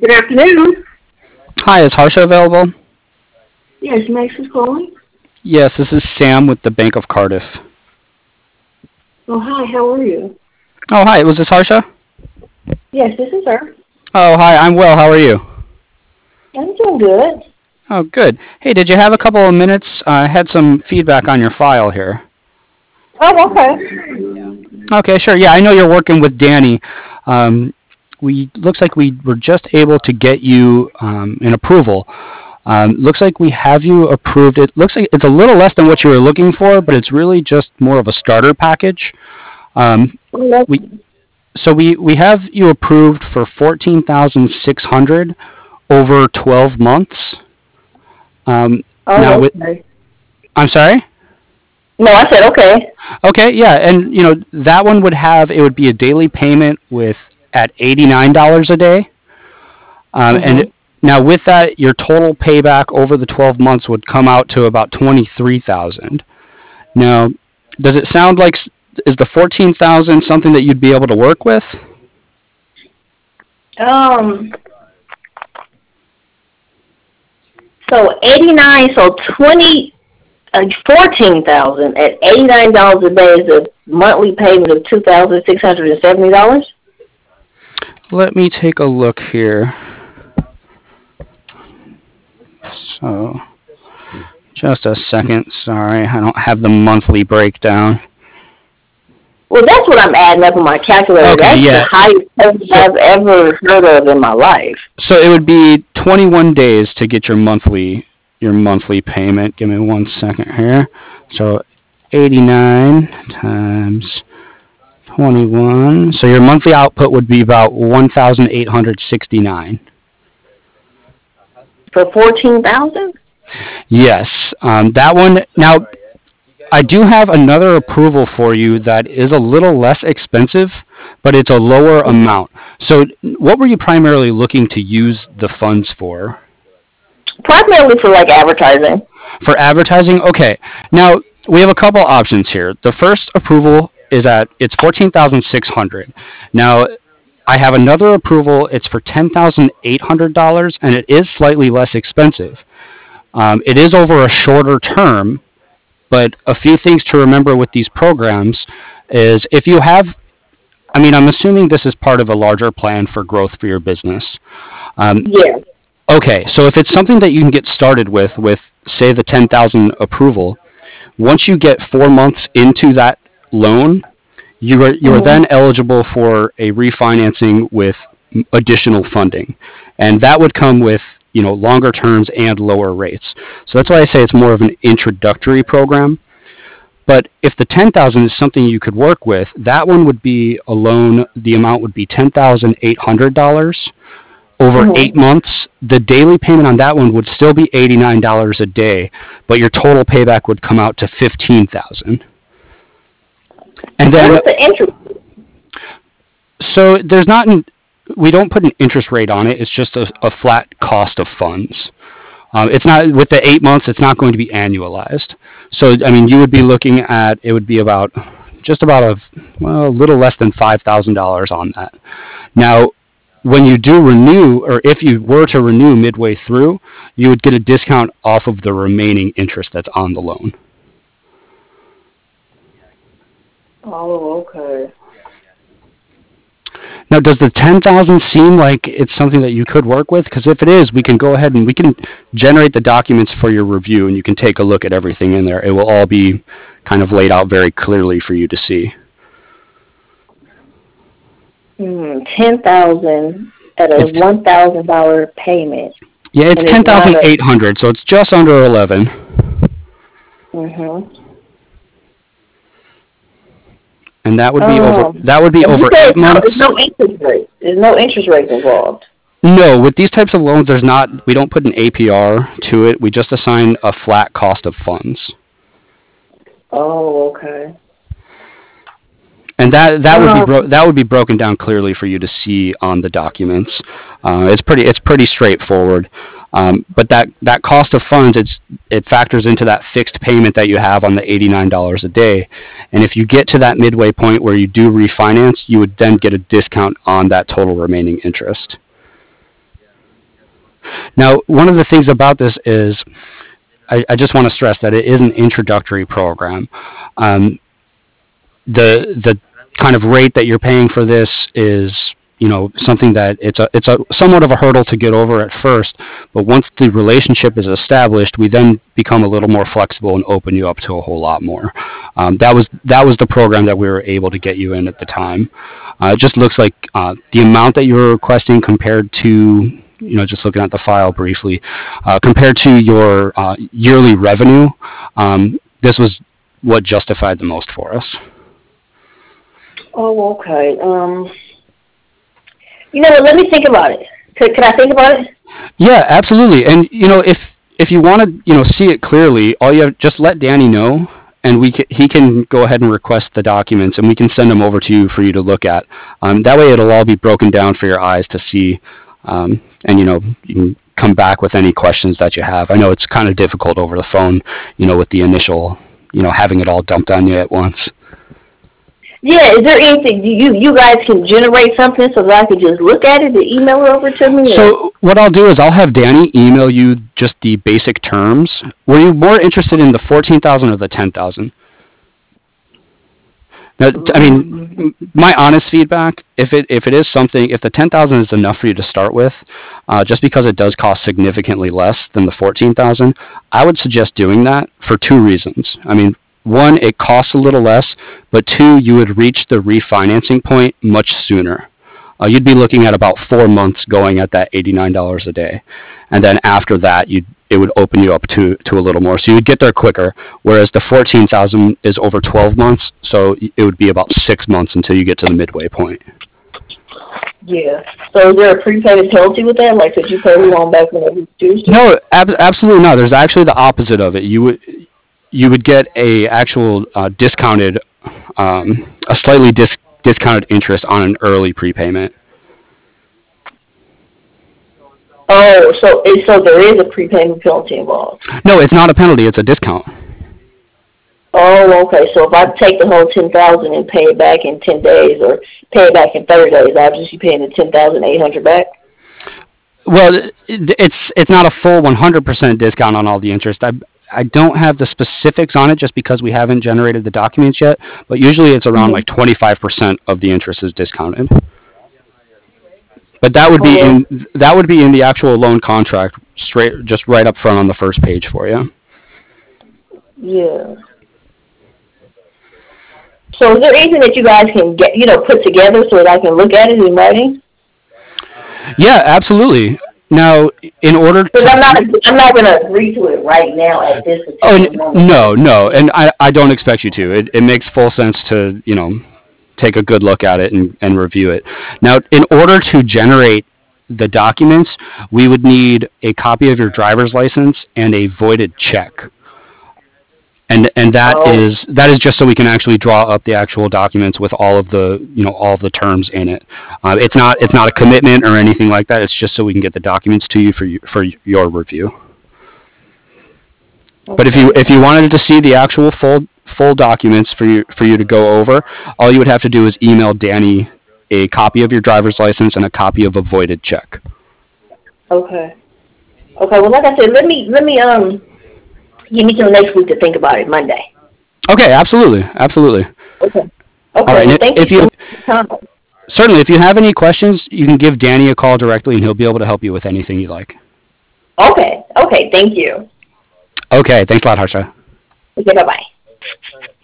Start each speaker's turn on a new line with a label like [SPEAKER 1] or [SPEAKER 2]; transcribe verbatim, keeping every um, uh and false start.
[SPEAKER 1] Good afternoon.
[SPEAKER 2] Hi, is Harsha available?
[SPEAKER 1] Yes, Max is calling.
[SPEAKER 2] Yes, this is Sam with the Bank of Cardiff.
[SPEAKER 1] Oh, hi, how are you?
[SPEAKER 2] Oh, hi, was this Harsha?
[SPEAKER 1] Yes, this is her.
[SPEAKER 2] Oh, hi, I'm well. How are you?
[SPEAKER 1] I'm doing good.
[SPEAKER 2] Oh, good. Hey, did you have a couple of minutes? Uh, I had some feedback on your file here.
[SPEAKER 1] Oh, okay.
[SPEAKER 2] Okay, sure. Yeah, I know you're working with Danny. Um, we looks like we were just able to get you um, an approval. Um, looks like we have you approved. It looks like it's a little less than what you were looking for, but it's really just more of a starter package. Um, we so we, we have you approved for fourteen thousand six hundred over twelve months. Um, now,
[SPEAKER 1] Oh,
[SPEAKER 2] with,
[SPEAKER 1] okay.
[SPEAKER 2] I'm sorry.
[SPEAKER 1] No, I said okay.
[SPEAKER 2] Okay, yeah, and you know that one would have it would be a daily payment with at eighty-nine dollars a day, um, and
[SPEAKER 1] Mm-hmm.
[SPEAKER 2] now with that, your total payback over the twelve months would come out to about twenty-three thousand. Now, does it sound like is the fourteen thousand something that you'd be able to work with?
[SPEAKER 1] Um, so eighty-nine, so twenty, uh, fourteen thousand at eighty-nine dollars a day is a monthly payment of two thousand six hundred and seventy dollars.
[SPEAKER 2] Let me take a look here. So, just a second. Sorry, I don't have the monthly breakdown.
[SPEAKER 1] Well, that's what I'm adding up on my calculator.
[SPEAKER 2] Okay,
[SPEAKER 1] That's
[SPEAKER 2] yeah.
[SPEAKER 1] the highest payment
[SPEAKER 2] So,
[SPEAKER 1] I've ever heard of in my life.
[SPEAKER 2] so it would be twenty-one days to get your monthly your monthly payment. Give me one second here. So, eighty-nine times twenty-one. So your monthly output would be about one thousand eight hundred sixty-nine.
[SPEAKER 1] For fourteen thousand?
[SPEAKER 2] Yes, um, that one. Now, I do have another approval for you that is a little less expensive, but it's a lower amount. So, what were you primarily looking to use the funds for?
[SPEAKER 1] Primarily for like advertising.
[SPEAKER 2] For advertising? Okay. Now, we have a couple options here. The first approval is at it's fourteen thousand six hundred. Now, I have another approval. It's for ten thousand eight hundred dollars, and it is slightly less expensive. Um, it is over a shorter term, but a few things to remember with these programs is if you have, I mean, I'm assuming this is part of a larger plan for growth for your business. Um,
[SPEAKER 1] Yeah.
[SPEAKER 2] okay, so if it's something that you can get started with, with say the ten thousand approval, once you get four months into that loan, you are you are
[SPEAKER 1] Mm-hmm.
[SPEAKER 2] then eligible for a refinancing with additional funding, and that would come with you know longer terms and lower rates. So that's why I say it's more of an introductory program. But if the ten thousand is something you could work with, that one would be a loan. The amount would be ten thousand eight hundred dollars over eight
[SPEAKER 1] Mm-hmm.
[SPEAKER 2] months. The daily payment on that one would still be eighty nine dollars a day, but your total payback would come out to fifteen thousand. And
[SPEAKER 1] What
[SPEAKER 2] then
[SPEAKER 1] is the interest?
[SPEAKER 2] so there's not an, we don't put an interest rate on it. It's just a, a flat cost of funds. Um, it's not with the eight months. It's not going to be annualized. So I mean, you would be looking at it would be about just about a well a little less than five thousand dollars on that. Now, when you do renew, or if you were to renew midway through, you would get a discount off of the remaining interest that's on the loan.
[SPEAKER 1] Oh, okay.
[SPEAKER 2] Now, does the ten thousand seem like it's something that you could work with? Because if it is, we can go ahead and we can generate the documents for your review, and you can take a look at everything in there. It will all be kind of laid out very clearly for you to see.
[SPEAKER 1] Hmm, ten thousand at a
[SPEAKER 2] It's
[SPEAKER 1] one thousand dollar payment,
[SPEAKER 2] yeah, it's
[SPEAKER 1] and it's
[SPEAKER 2] ten
[SPEAKER 1] not
[SPEAKER 2] thousand
[SPEAKER 1] a.
[SPEAKER 2] eight hundred, so it's just under eleven,
[SPEAKER 1] Mhm.
[SPEAKER 2] and that would be over
[SPEAKER 1] Um,
[SPEAKER 2] that would be
[SPEAKER 1] and you
[SPEAKER 2] over
[SPEAKER 1] said
[SPEAKER 2] eight
[SPEAKER 1] it's no, it's
[SPEAKER 2] months.
[SPEAKER 1] no interest rate. There's no interest rate involved.
[SPEAKER 2] No, with these types of loans, there's not. We don't put an A P R to it. We just assign a flat cost of funds,
[SPEAKER 1] Oh, okay.
[SPEAKER 2] and that that would be
[SPEAKER 1] Um,
[SPEAKER 2] bro- that would be broken down clearly for you to see on the documents. Uh, it's pretty it's pretty straightforward. Um, but that, that cost of funds, it's it factors into that fixed payment that you have on the eighty-nine dollars a day. And if you get to that midway point where you do refinance, you would then get a discount on that total remaining interest. Now, one of the things about this is I, I just want to stress that it is an introductory program. Um, the the kind of rate that you're paying for this is, you know, something that it's a it's a somewhat of a hurdle to get over at first, but once the relationship is established, we then become a little more flexible and open you up to a whole lot more. Um, that was that was the program that we were able to get you in at the time. Uh, it just looks like uh, the amount that you were requesting compared to, you know, just looking at the file briefly, uh, compared to your uh, yearly revenue, um, this was what justified the most for us.
[SPEAKER 1] Oh, okay. Um, you know what? Let me think about it. Could, could I think about it?
[SPEAKER 2] Yeah, absolutely. And you know, if if you want to, you know, see it clearly, all you have, just let Danny know, and we can, he can go ahead and request the documents, and we can send them over to you for you to look at. Um, that way, it'll all be broken down for your eyes to see, um, and you know, you can come back with any questions that you have. I know it's kind of difficult over the phone, you know, with the initial, you know, having it all dumped on you at once.
[SPEAKER 1] Yeah, is there anything you you guys can generate something so that I can just look at it and email it over to me?
[SPEAKER 2] So what I'll do is I'll have Danny email you just the basic terms. Were you more interested in the fourteen thousand or the ten thousand? Now, I mean, my honest feedback, if it if it is something, if the ten thousand is enough for you to start with, uh, just because it does cost significantly less than the fourteen thousand, I would suggest doing that for two reasons. I mean, one, it costs a little less, but two, you would reach the refinancing point much sooner. Uh, you'd be looking at about four months going at that eighty-nine dollars a day. And then after that, you'd, it would open you up to, to a little more. So you'd get there quicker, whereas the fourteen thousand is over twelve months, so it would be about six months until you get to the midway point.
[SPEAKER 1] Yeah. So is there a prepayment penalty with that? Like, could you pay me on back whenever you choose to?
[SPEAKER 2] No, ab- absolutely not. There's actually the opposite of it. You would you would get a actual uh, discounted, um, a slightly dis- discounted interest on an early prepayment.
[SPEAKER 1] Oh, so it, so there is a prepayment penalty involved.
[SPEAKER 2] No, it's not a penalty. It's a discount.
[SPEAKER 1] Oh, okay. So if I take the whole ten thousand and pay it back in ten days, or pay it back in thirty days, I'll just be paying the ten thousand eight hundred back.
[SPEAKER 2] Well, it's it's not a full one hundred percent discount on all the interest. I I don't have the specifics on it just because we haven't generated the documents yet, but usually it's around mm-hmm. like twenty-five percent of the interest is discounted. But that would be in that would be in the actual loan contract, straight just right up front on the first page for you.
[SPEAKER 1] Yeah. So is there anything that you guys can get, you know, put together so that I can look at it in writing?
[SPEAKER 2] Yeah, absolutely. Now, in order to...
[SPEAKER 1] Because I'm not, I'm not going to agree to it right now at this particular
[SPEAKER 2] oh,
[SPEAKER 1] moment.
[SPEAKER 2] No, no, and I, I don't expect you to. It, it makes full sense to, you know, take a good look at it and, and review it. Now, in order to generate the documents, we would need a copy of your driver's license and a voided check. And and that oh. is that is just so we can actually draw up the actual documents with all of the you know all of the terms in it. Uh, it's not it's not a commitment or anything like that. It's just so we can get the documents to you for you, for your review. Okay. But if you if you wanted to see the actual full full documents for you for you to go over, all you would have to do is email Danny a copy of your driver's license and a copy of a voided check.
[SPEAKER 1] Okay. Okay. Well, like I said, let me let me um. Give me till next week to think about it, Monday.
[SPEAKER 2] Okay, absolutely, absolutely.
[SPEAKER 1] Okay. Okay.
[SPEAKER 2] All right,
[SPEAKER 1] well, thank
[SPEAKER 2] if
[SPEAKER 1] you.
[SPEAKER 2] you certainly, if you have any questions, you can give Danny a call directly, and he'll be able to help you with anything you like.
[SPEAKER 1] Okay. Okay. Thank you.
[SPEAKER 2] Okay. Thanks a lot, Harsha.
[SPEAKER 1] Okay. Bye bye.